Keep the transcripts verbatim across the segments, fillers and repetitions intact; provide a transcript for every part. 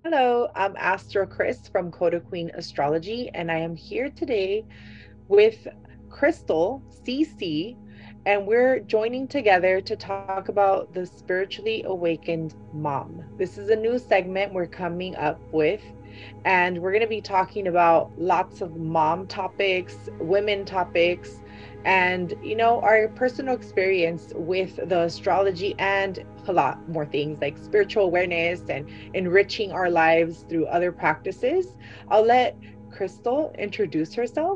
Hello, I'm Astro Chris from Coda Queen Astrology, and I am here today with Crystal C C, and we're joining together to talk about the spiritually awakened mom. This is a new segment we're coming up with, and we're going to be talking about lots of mom topics, women topics, and you know, our personal experience with the astrology and a lot more things like spiritual awareness and enriching our lives through other practices. I'll let Crystal introduce herself.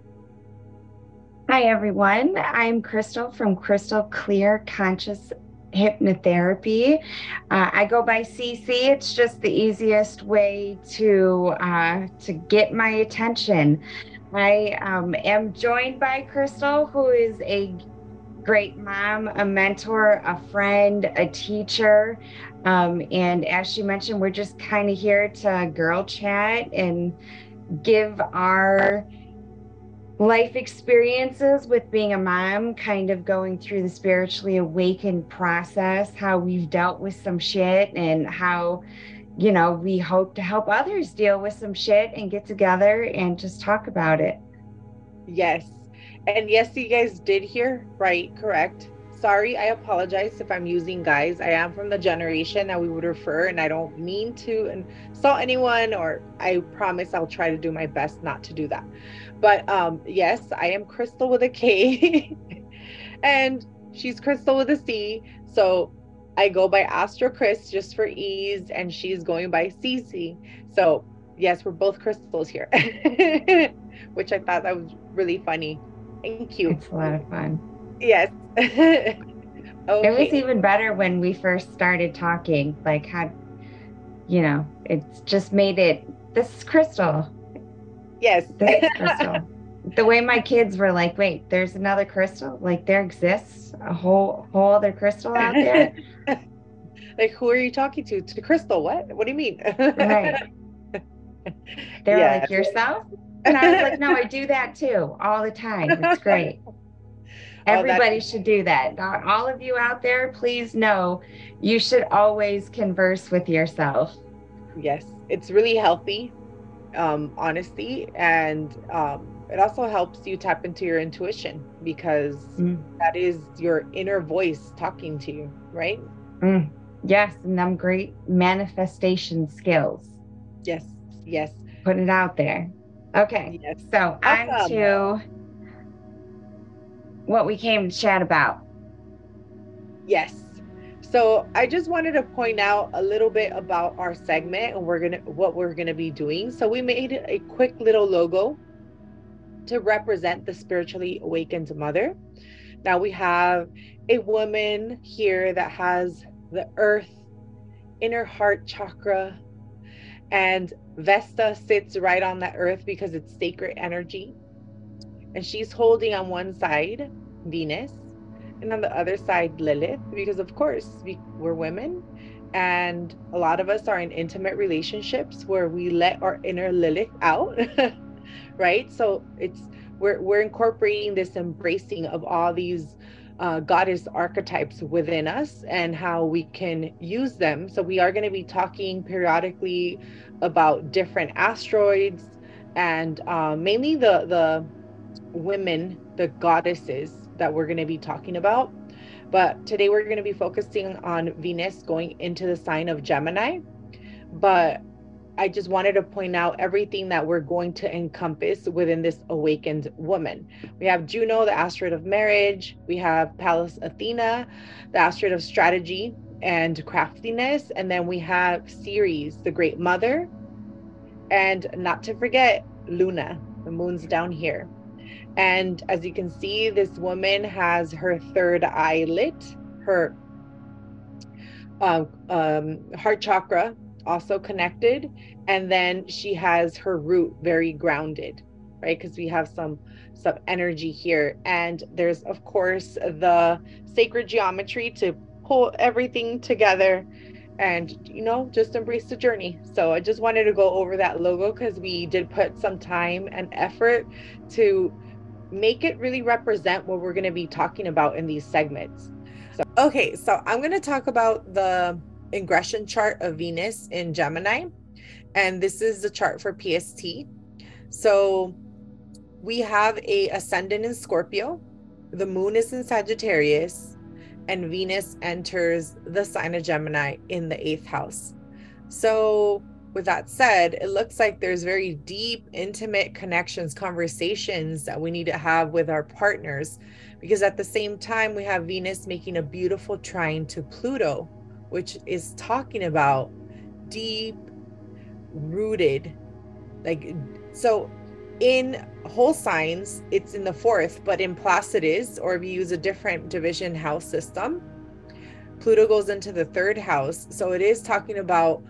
Hi, everyone. I'm Crystal from Crystal Clear Conscious Hypnotherapy. Uh, I go by C C. It's just the easiest way to uh, to get my attention. I um, am joined by Crystal, who is a great mom, a mentor, a friend, a teacher. Um, and as she mentioned, we're just kind of here to girl chat and give our life experiences with being a mom, kind of going through the spiritually awakened process, how we've dealt with some shit, and how, you know, we hope to help others deal with some shit and get together and just talk about it. Yes. And yes, you guys did hear right, correct. Sorry, I apologize if I'm using guys. I am from the generation that we would refer, and I don't mean to insult anyone, or I promise I'll try to do my best not to do that. But um, yes, I am Crystal with a K, and she's Crystal with a C. So I go by Astro Chris just for ease, and she's going by Cece. So yes, we're both crystals here, which I thought that was really funny. Thank you. It's a lot of fun. Yes. It was Okay. even better when we first started talking, like how, you know, it's just made it, this is Crystal. Yes. This is Crystal. The way my kids were like, wait, there's another Crystal? Like there exists a whole whole other Crystal out there? Like, who are you talking to? To Crystal? What? What do you mean? Right. They were Yes. like, yourself? And I was like, no, I do that too all the time. It's great. Oh, that's Everybody should do that. All of you out there, please know you should always converse with yourself. yes. It's really healthy, um, honesty, and um, it also helps you tap into your intuition because Mm, that is your inner voice talking to you, right? mm. Yes, and them great manifestation skills. Yes. Yes. Put it out there. Okay, Yes. so on Awesome. to what we came to chat about. Yes. So I just wanted to point out a little bit about our segment and we're gonna what we're gonna be doing. So we made a quick little logo to represent the spiritually awakened mother. Now we have a woman here that has the earth inner heart chakra, and Vesta sits right on that earth because it's sacred energy. And she's holding on one side Venus and on the other side Lilith, because of course we, we're women, and a lot of us are in intimate relationships where we let our inner Lilith out. Right? So it's we're we're incorporating this embracing of all these uh, goddess archetypes within us and how we can use them. So we are going to be talking periodically about different asteroids and uh, mainly the the women, the goddesses that we're going to be talking about. But today we're going to be focusing on Venus going into the sign of Gemini. But I just wanted to point out everything that we're going to encompass within this awakened woman. We have Juno, the asteroid of marriage. We have Pallas Athena, the asteroid of strategy and craftiness. And then we have Ceres, the great mother. And not to forget, Luna, the moon's down here. And as you can see, this woman has her third eye lit, her um, um, heart chakra also connected, and then she has her root very grounded, right? Because we have some some energy here, and there's of course the sacred geometry to pull everything together and you know just embrace the journey. So I just wanted to go over that logo because we did put some time and effort to make it really represent what we're going to be talking about in these segments. So, okay, so I'm going to talk about the ingression chart of Venus in Gemini. And this is the chart for P S T. So we have a ascendant in Scorpio, the moon is in Sagittarius, and Venus enters the sign of Gemini in the eighth house. So with that said, it looks like there's very deep, intimate connections, conversations that we need to have with our partners, because at the same time, we have Venus making a beautiful trine to Pluto, which is talking about deep rooted, like, so in whole signs, it's in the fourth, but in Placidus, or if you use a different division house system, Pluto goes into the third house. So it is talking about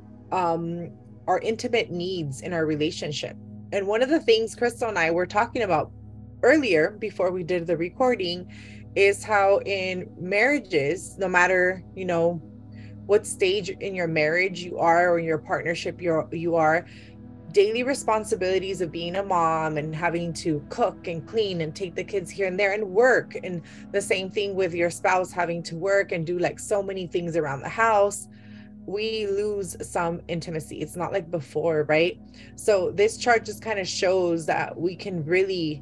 um, our intimate needs in our relationship. And one of the things Crystal and I were talking about earlier, before we did the recording, is how in marriages, no matter, you know, what stage in your marriage you are, or in your partnership you're, you are, daily responsibilities of being a mom and having to cook and clean and take the kids here and there and work, and the same thing with your spouse having to work and do like so many things around the house, we lose some intimacy. It's not like before, right? So this chart just kind of shows that we can really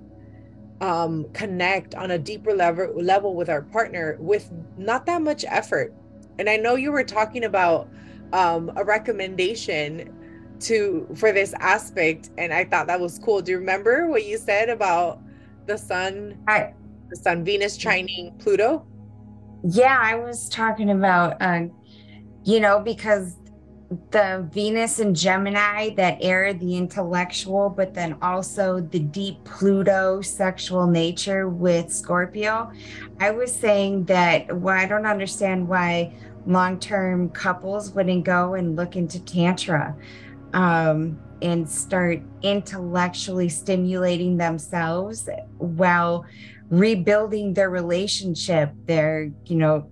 um, connect on a deeper level level with our partner with not that much effort. And I know you were talking about um, a recommendation to for this aspect, and I thought that was cool. Do you remember what you said about the sun, I, the sun Venus trining Pluto? yeah, I was talking about, uh, you know, because the Venus and Gemini, that air, the intellectual, but then also the deep Pluto sexual nature with Scorpio. I was saying that, well, I don't understand why long-term couples wouldn't go and look into Tantra um, and start intellectually stimulating themselves while rebuilding their relationship, their, you know,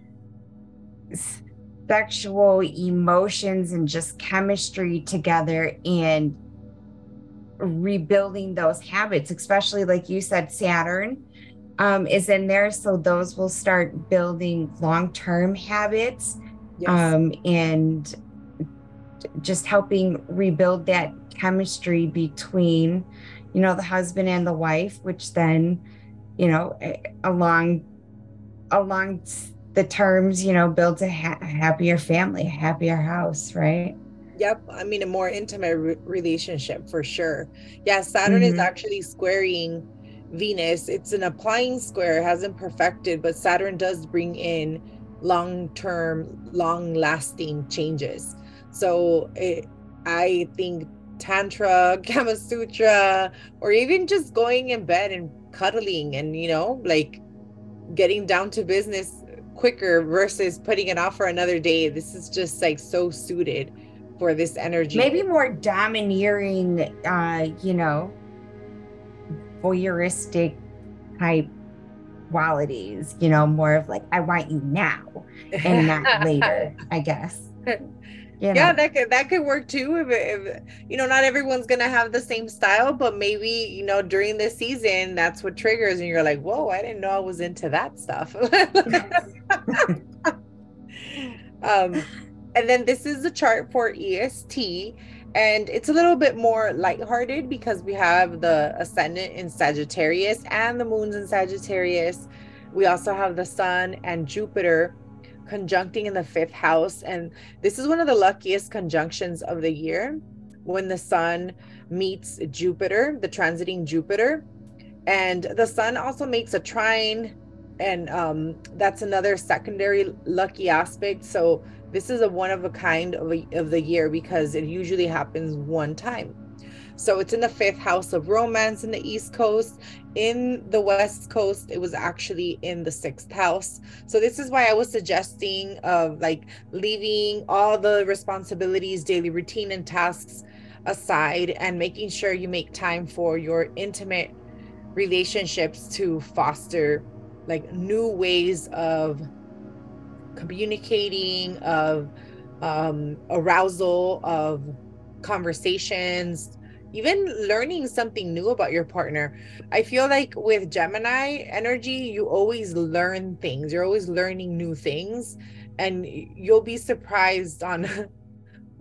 sexual emotions and just chemistry together, and rebuilding those habits, especially like you said, Saturn um, is in there. So those will start building long-term habits. Yes. um, and just helping rebuild that chemistry between, you know, the husband and the wife, which then, you know, along, along the terms, you know, builds a, ha- happier family, a happier house, right? Yep. I mean, a more intimate re- relationship for sure. Yeah, Saturn mm-hmm. is actually squaring Venus. It's an applying square, it hasn't perfected, but Saturn does bring in long-term, long-lasting changes. So it, I think Tantra, Kama Sutra, or even just going in bed and cuddling and, you know, like getting down to business quicker versus putting it off for another day. This is just like so suited for this energy. Maybe more domineering, uh, you know, voyeuristic type qualities, you know, more of like, I want you now and not later, I guess. You know? Yeah, that could that could work too. If, if you know, not everyone's gonna have the same style, but maybe, you know, during the season, that's what triggers, and you're like, whoa, I didn't know I was into that stuff. um, and then this is the chart for E S T, and it's a little bit more lighthearted because we have the ascendant in Sagittarius and the moon's in Sagittarius. We also have the sun and Jupiter conjuncting in the fifth house, and this is one of the luckiest conjunctions of the year, when the sun meets Jupiter, the transiting Jupiter, and the sun also makes a trine, and um that's another secondary lucky aspect. So this is a one of a kind of, a, of the year, because it usually happens one time. So it's in the fifth house of romance in the East Coast. In the West Coast, it was actually in the sixth house. So this is why I was suggesting of like leaving all the responsibilities, daily routine and tasks aside, and making sure you make time for your intimate relationships to foster like new ways of communicating, of um, arousal, of conversations, even learning something new about your partner. I feel like with Gemini energy, you always learn things. You're always learning new things, and you'll be surprised on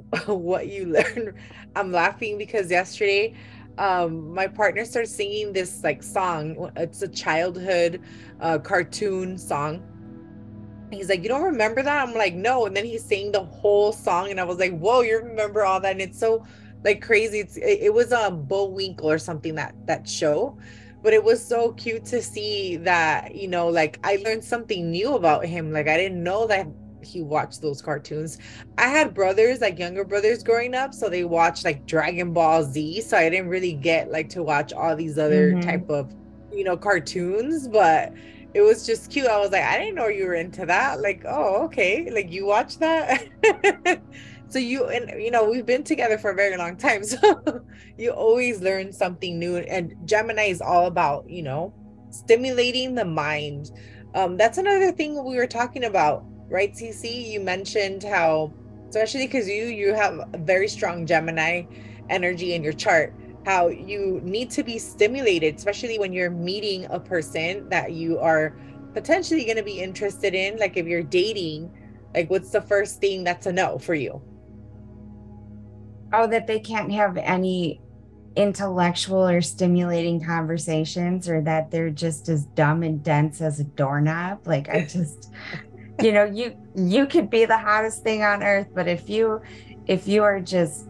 what you learn. I'm laughing because yesterday um my partner started singing this like song. It's a childhood uh cartoon song. He's like, you don't remember that? I'm like, no. And then he sang the whole song, and I was like, whoa, you remember all that? And it's so like crazy. It's it, it was a um, Bullwinkle or something, that that show, but it was so cute to see that, you know, like I learned something new about him. Like I didn't know that he watched those cartoons. I had brothers, like younger brothers growing up, so they watched like Dragon Ball Z. So I didn't really get like to watch all these other Mm-hmm. type of, you know, cartoons, but it was just cute. I was like, I didn't know you were into that. Like, oh, okay. Like you watch that. So you and you know, we've been together for a very long time. So you always learn something new. And Gemini is all about, you know, stimulating the mind. Um, that's another thing we were talking about, right, Cece? You mentioned how, especially because you you have a very strong Gemini energy in your chart, how you need to be stimulated, especially when you're meeting a person that you are potentially going to be interested in. Like if you're dating, like what's the first thing that's a no for you? Oh, that they can't have any intellectual or stimulating conversations, or that they're just as dumb and dense as a doorknob. Like I just, you know, you you could be the hottest thing on earth, but if you if you are just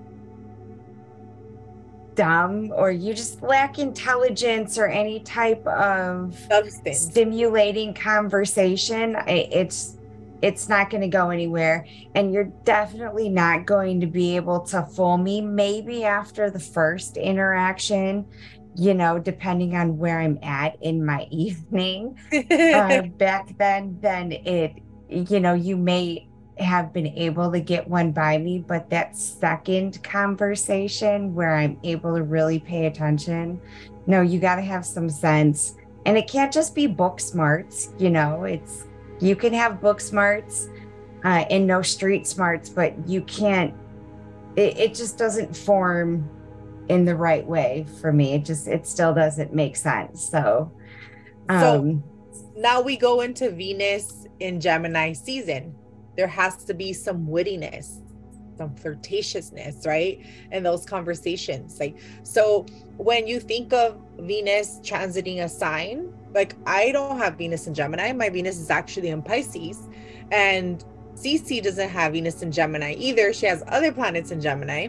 dumb, or you just lack intelligence or any type of Substance. stimulating conversation, it's it's not going to go anywhere, and you're definitely not going to be able to fool me. Maybe after the first interaction, you know, depending on where I'm at in my evening, uh back then, then it, you know, you may have been able to get one by me, but that second conversation where I'm able to really pay attention, no, you got to have some sense. And it can't just be book smarts, you know, it's, you can have book smarts uh, and no street smarts, but you can't, it, it just doesn't form in the right way for me. It just, it still doesn't make sense. So, So um, now we go into Venus in Gemini season. There has to be some wittiness, some flirtatiousness, right? In those conversations. Like, so when you think of Venus transiting a sign, like I don't have Venus in Gemini. My Venus is actually in Pisces. And Cece doesn't have Venus in Gemini either. She has other planets in Gemini.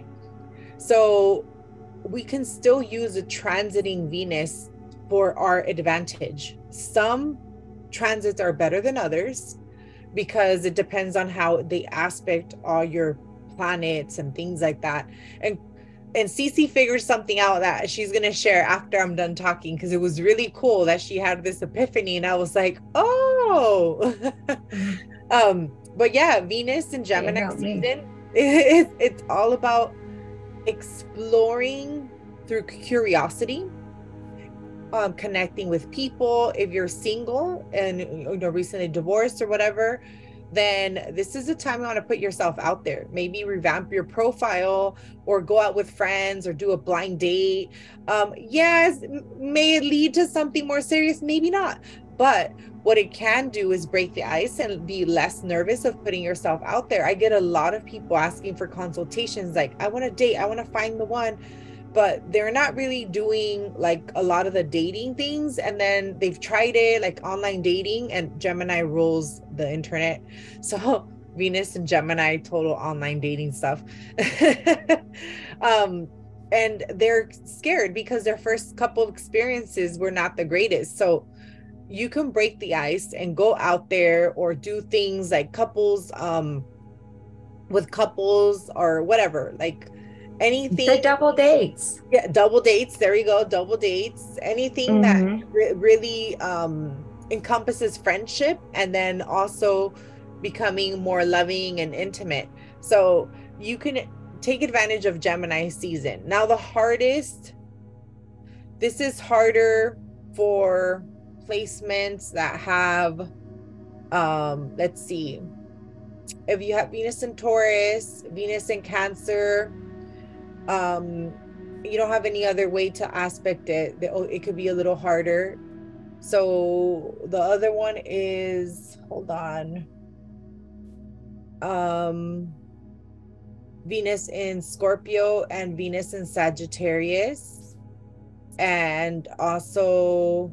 So we can still use a transiting Venus for our advantage. Some transits are better than others because it depends on how they aspect all your planets and things like that. And and Cece figured something out that she's going to share after I'm done talking, because it was really cool that she had this epiphany, and I was like, oh. um but yeah, Venus in it Gemini helped me. season, it, it's all about exploring through curiosity, um, connecting with people. If you're single and you know recently divorced or whatever, then this is the time you want to put yourself out there. Maybe revamp your profile, or go out with friends, or do a blind date. Um, yes, may it lead to something more serious? Maybe not. But what it can do is break the ice and be less nervous of putting yourself out there. I get a lot of people asking for consultations, like, I want to date, I want to find the one, but they're not really doing like a lot of the dating things. And then they've tried it, like online dating, and Gemini rules the internet. So Venus and Gemini, total online dating stuff. um, and they're scared because their first couple of experiences were not the greatest. So you can break the ice and go out there, or do things like couples, um, with couples or whatever, like The anything. double dates. Yeah, double dates. There you go. Double dates. Anything that Mm-hmm. re- really um encompasses friendship, and then also becoming more loving and intimate. So you can take advantage of Gemini season. Now, the hardest, this is harder for placements that have, um, let's see, if you have Venus in Taurus, Venus in Cancer, um you don't have any other way to aspect it, it could be a little harder. So the other one is, hold on, um Venus in Scorpio and Venus in Sagittarius, and also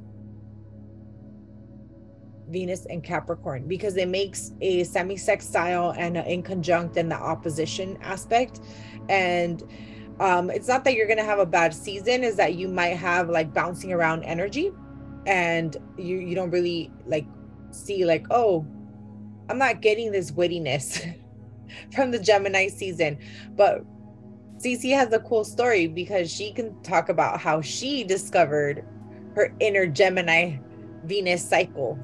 Venus in Capricorn, because it makes a semi-sextile and an inconjunct and the opposition aspect. And um, it's not that you're going to have a bad season, is that you might have like bouncing around energy, and you you don't really like see like, oh, I'm not getting this wittiness from the Gemini season. But Cece has a cool story because she can talk about how she discovered her inner Gemini Venus cycle.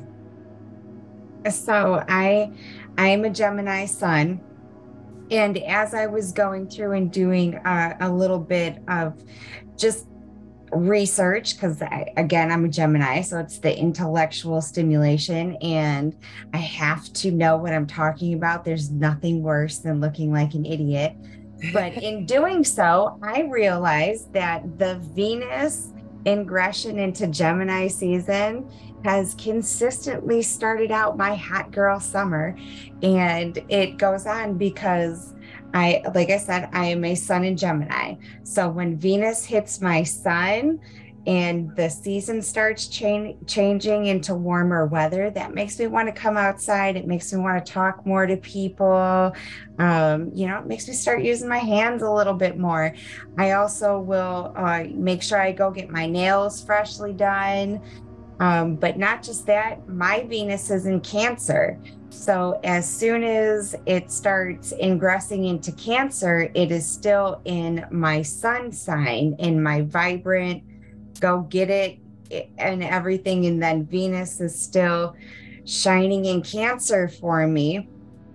So I I'm a Gemini sun. And as I was going through and doing uh, a little bit of just research, because again, I'm a Gemini, so it's the intellectual stimulation, and I have to know what I'm talking about. There's nothing worse than looking like an idiot. But in doing so, I realized that the Venus ingression into Gemini season has consistently started out my hot girl summer. And it goes on because I, like I said, I am a sun in Gemini. So when Venus hits my sun and the season starts cha- changing into warmer weather, that makes me want to come outside. It makes me want to talk more to people. Um, you know, it makes me start using my hands a little bit more. I also will uh, make sure I go get my nails freshly done. Um, but not just that, my Venus is in Cancer. So as soon as it starts ingressing into Cancer, it is still in my sun sign, in my vibrant, go get it and everything. And then Venus is still shining in Cancer for me.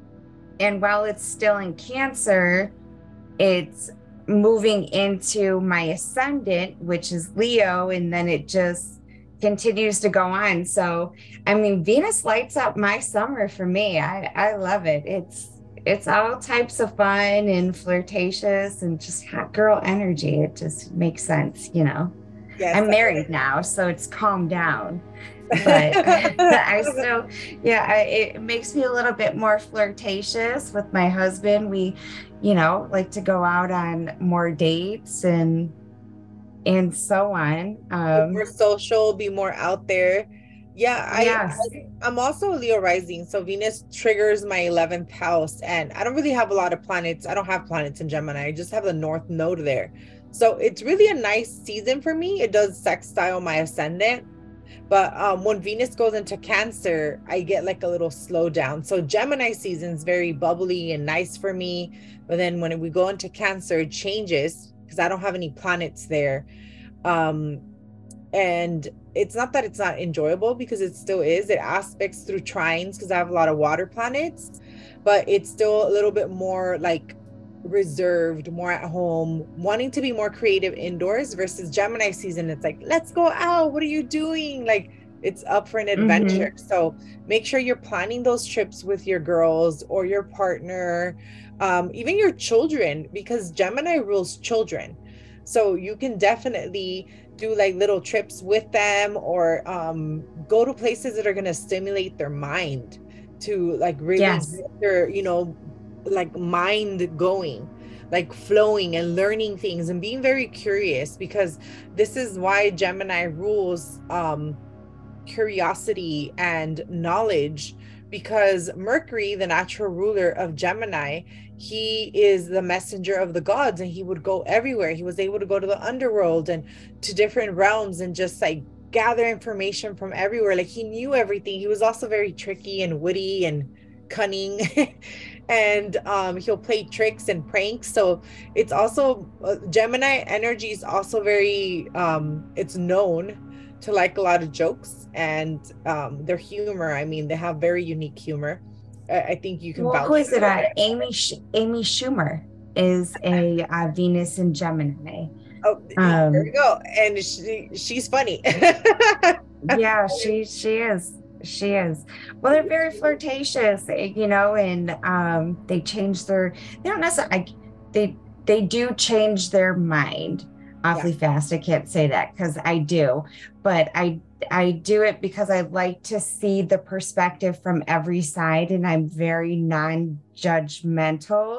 And while it's still in Cancer, it's moving into my ascendant, which is Leo, and then it just continues to go on. So, I mean, Venus lights up my summer for me. I, I love it. It's it's all types of fun and flirtatious and just hot girl energy. It just makes sense, you know. Yes, I'm married now, so it's calmed down. But I still, yeah, I, it makes me a little bit more flirtatious with my husband. We, you know, like to go out on more dates and and so on. Um, more social, be more out there. Yeah, I, yes. I I'm also a Leo rising, so Venus triggers my eleventh house, and I don't really have a lot of planets. I don't have planets in Gemini. I just have the North Node there, so it's really a nice season for me. It does sextile my ascendant, but um, when Venus goes into Cancer, I get like a little slowdown. So Gemini season is very bubbly and nice for me, but then when we go into Cancer, it changes because I don't have any planets there. Um, and it's not that it's not enjoyable, because it still is. It aspects through trines because I have a lot of water planets, but it's still a little bit more like reserved, more at home, wanting to be more creative indoors, versus Gemini season. It's like, let's go out. What are you doing? Like, it's up for an adventure. Mm-hmm. So make sure you're planning those trips with your girls or your partner, um, even your children, because Gemini rules children. So you can definitely do like little trips with them, or um, go to places that are going to stimulate their mind to like really yes. get their, you know, like mind going, like flowing and learning things and being very curious, because this is why Gemini rules um, curiosity and knowledge, because Mercury, the natural ruler of Gemini, he is the messenger of the gods, and he would go everywhere. He was able to go to the underworld and to different realms and just like gather information from everywhere. Like, he knew everything. He was also very tricky and witty and cunning and um he'll play tricks and pranks. So it's also uh, Gemini energy is also very um it's known to like a lot of jokes and um their humor. I mean, they have very unique humor. I, I think you can well, vouch who is for it uh, Amy Sh- Amy Schumer is a uh, Venus in Gemini. Oh, um there we go. And she she's funny. yeah, she she is she is well, they're very flirtatious, you know, and um they change their they don't necessarily I, they they do change their mind awfully yeah. fast. I can't say that because I do, but I I do it because I like to see the perspective from every side, and I'm very non-judgmental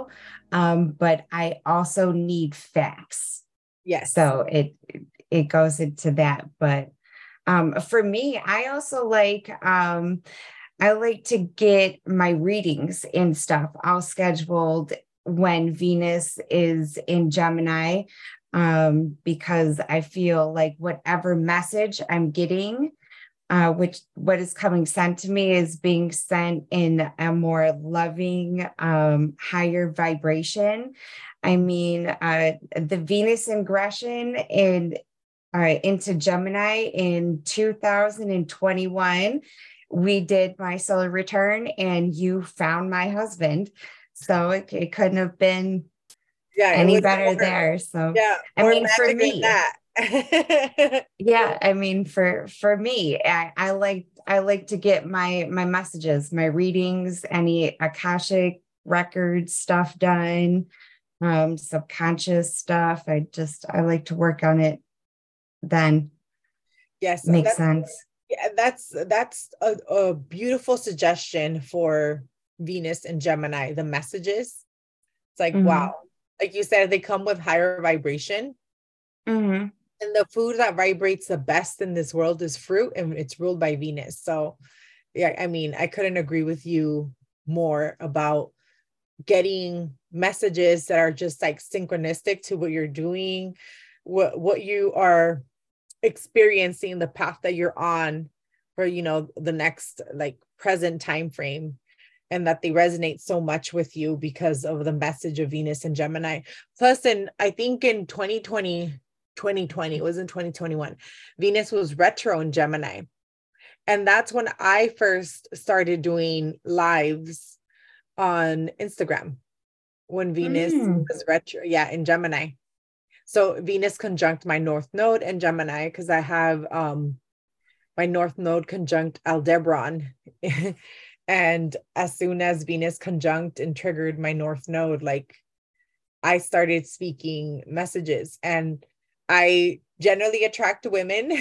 Um, but I also need facts. Yes. So it it goes into that. But um, for me, I also like um, I like to get my readings and stuff all scheduled when Venus is in Gemini, um, because I feel like whatever message I'm getting, uh, which what is coming sent to me is being sent in a more loving, um, higher vibration. I mean, uh, the Venus ingression in uh, into Gemini in two thousand twenty-one, we did my solar return, and you found my husband. So it, it couldn't have been Yeah, it any was better more, there. So, yeah, I more mean, for magic than me, that. yeah, I mean, for for me, I, I like I like to get my my messages, my readings, any Akashic record stuff done, um, subconscious stuff. I just I like to work on it then. Yes, Makes that's sense. yeah, that's that's a, a beautiful suggestion for Venus and Gemini, the messages. It's like, Mm-hmm. wow. Like you said, they come with higher vibration. Mm-hmm. And the food that vibrates the best in this world is fruit, and it's ruled by Venus. So, yeah, I mean, I couldn't agree with you more about getting messages that are just like synchronistic to what you're doing, what what you are experiencing, the path that you're on for, you know, the next like present time frame, and that they resonate so much with you because of the message of Venus and Gemini. Plus, in I think in twenty twenty, twenty twenty, it was in twenty twenty-one, Venus was retro in Gemini. And that's when I first started doing lives on Instagram, when Venus Mm. was retro, yeah, in Gemini. So Venus conjunct my North Node in Gemini, because I have um my North Node conjunct Aldebaran. And as soon as Venus conjunct and triggered my North Node, like I started speaking messages, and I generally attract women.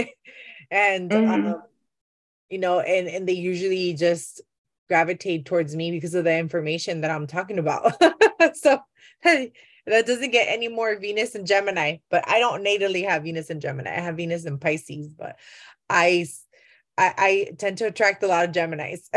And Mm-hmm. um, you know, and and they usually just gravitate towards me because of the information that I'm talking about. So that doesn't get any more Venus and Gemini, but I don't natally have Venus and Gemini. I have Venus and Pisces, but I I, I tend to attract a lot of Geminis.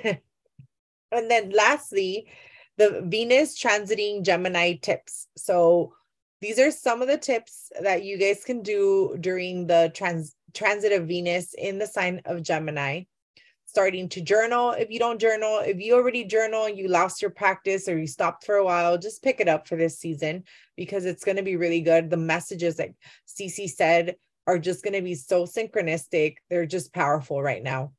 And then lastly, the Venus transiting Gemini tips. So these are some of the tips that you guys can do during the trans transit of Venus in the sign of Gemini. Starting to journal. If you don't journal, if you already journal, you lost your practice or you stopped for a while, just pick it up for this season, because it's going to be really good. The messages, like Cece said, are just going to be so synchronistic. They're just powerful right now.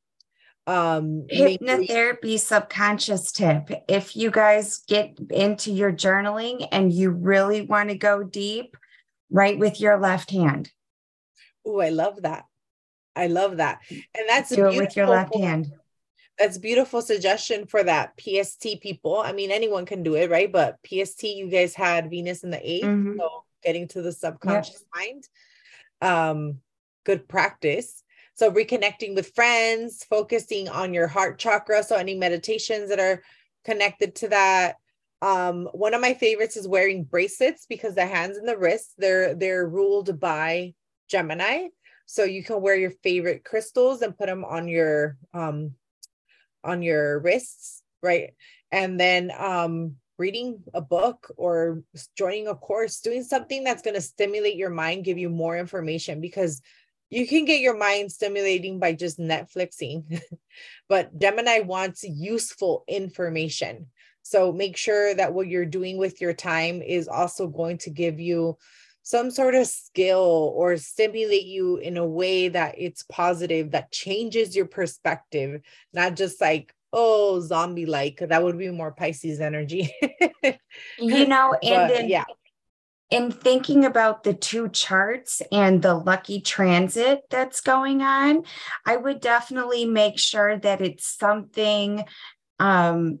Um, mainly, Hypnotherapy subconscious tip. If you guys get into your journaling and you really want to go deep, write with your left hand. oh, I love that. I love that. And that's a Do it with your beautiful left hand. that's beautiful suggestion for that P S T people. I mean, anyone can do it, right? But P S T, you guys had Venus in the eighth, Mm-hmm. so getting to the Yep. subconscious mind. Um, good practice. So reconnecting with friends, focusing on your heart chakra. So any meditations that are connected to that. Um, one of my favorites is wearing bracelets, because the hands and the wrists, they're they're ruled by Gemini. So you can wear your favorite crystals and put them on your um on your wrists, right? And then um reading a book or joining a course, doing something that's going to stimulate your mind, give you more information, because you can get your mind stimulating by just Netflixing. But Gemini wants useful information. So make sure that what you're doing with your time is also going to give you some sort of skill or stimulate you in a way that it's positive, that changes your perspective, not just like, oh, zombie like. That would be more Pisces energy. You know, and But in, yeah. in thinking about the two charts and the lucky transit that's going on, I would definitely make sure that it's something, um,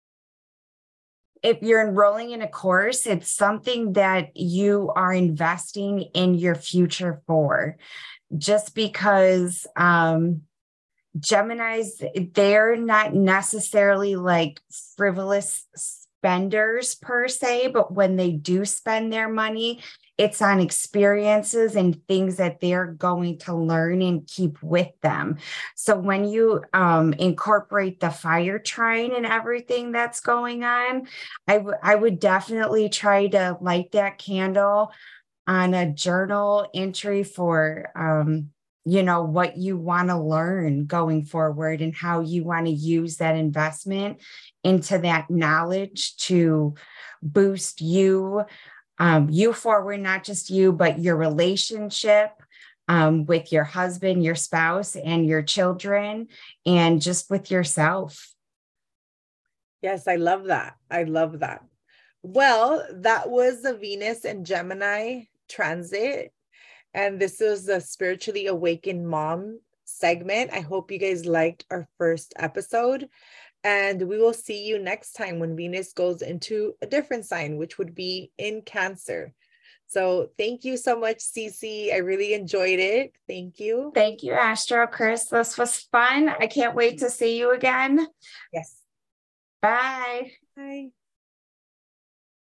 if you're enrolling in a course, it's something that you are investing in your future for. Just because um, Geminis, they're not necessarily like frivolous spenders per se, but when they do spend their money, it's on experiences and things that they're going to learn and keep with them. So when you um, incorporate the fire trine and everything that's going on, I, w- I would definitely try to light that candle on a journal entry for, um, you know, what you want to learn going forward and how you want to use that investment into that knowledge to boost you, um, you forward, not just you, but your relationship um, with your husband, your spouse, and your children, and just with yourself. Yes, I love that. I love that. Well, that was the Venus and Gemini transit. And this was the Spiritually Awakened Mom segment. I hope you guys liked our first episode. And we will see you next time when Venus goes into a different sign, which would be in Cancer. So thank you so much, Cece. I really enjoyed it. Thank you. Thank you, Astro Chris. This was fun. I can't wait to see you again. Yes. Bye. Bye.